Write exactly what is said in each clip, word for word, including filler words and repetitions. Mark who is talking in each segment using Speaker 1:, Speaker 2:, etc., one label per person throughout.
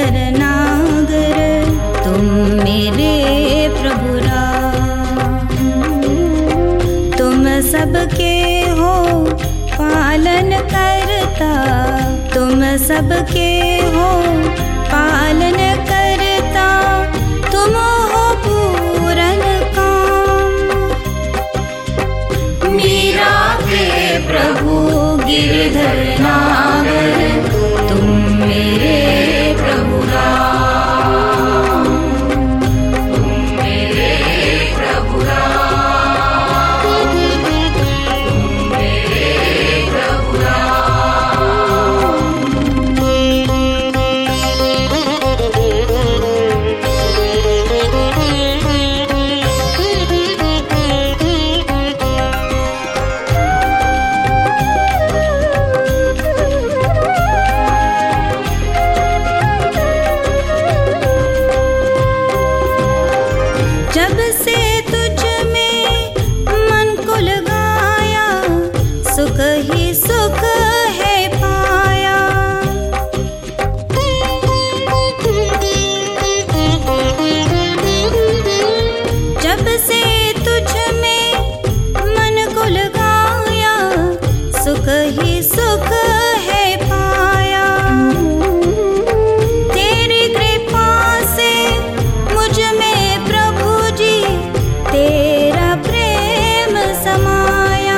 Speaker 1: गिरधर नागर तुम मेरे प्रभु राम। तुम सबके हो पालन करता, तुम सबके हो पालन करता, तुम हो पूरन काम। मीरा के प्रभु गिरधर नागर तुम मेरे प्रभु राम। तुम मेरे प्रभु राम, तुम मेरे प्रभु राम। जब से तुझ में मन को लगाया, सुख ही सुख है पाया। जब से तुझ में मन को लगाया, सुख ही सुख है पाया। तेरी कृपा से मुझ में प्रभु जी तेरा प्रेम समाया।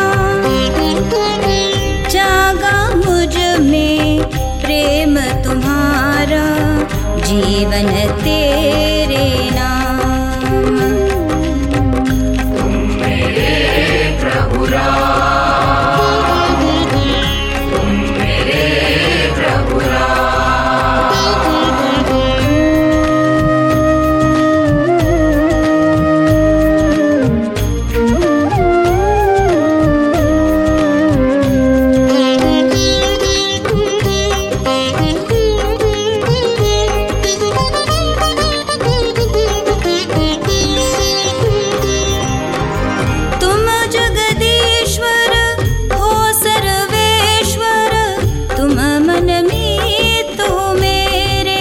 Speaker 1: जागा मुझ में प्रेम तुम्हारा, जीवन तेरे नाम। तुम मेरे प्रभु राम, तुम मेरे प्रभु राम। तुम जगदीश्वर हो सर्वेश्वर, तुम मन मीत हो मेरे।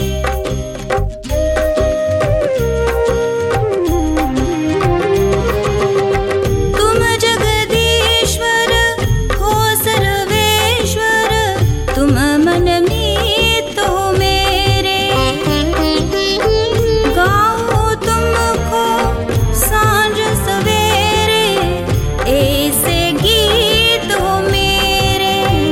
Speaker 1: तुम जगदीश्वर हो सर्वेश्वर, तुम मन मीत हो मेरे। गाओ तुमको सांझ सवेरे, ऐसे गीत हो मेरे।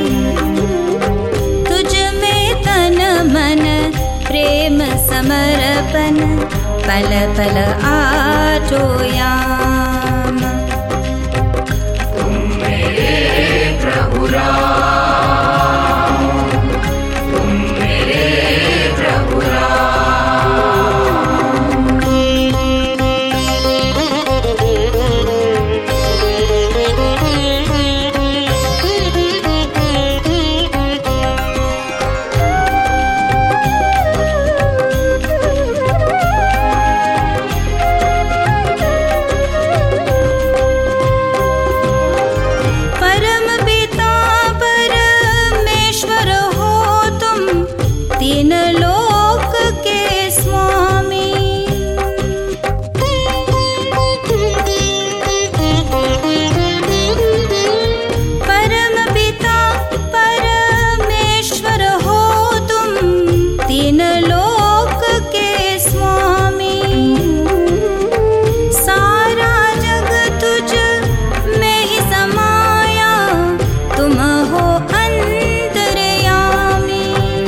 Speaker 1: तुझ में तन मन प्रेम समर्पण, पल पल आजो याम। तुम मेरे प्रभु राम, तुम मेरे प्रभु राम। परम पिता परमेश्वर हो तुम, तीन लोक के स्वामी। परम पिता परमेश्वर हो तुम, तीन लोक के स्वामी। सारा जग तुझ में ही समाया, तुम हो अंतर्यामी।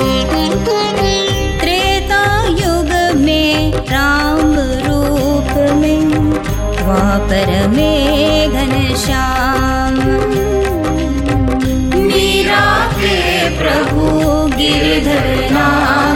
Speaker 1: त्रेता युग में राम रूप में, द्वापर में घनश्याम। मीरा के प्रभु गिरधर नागर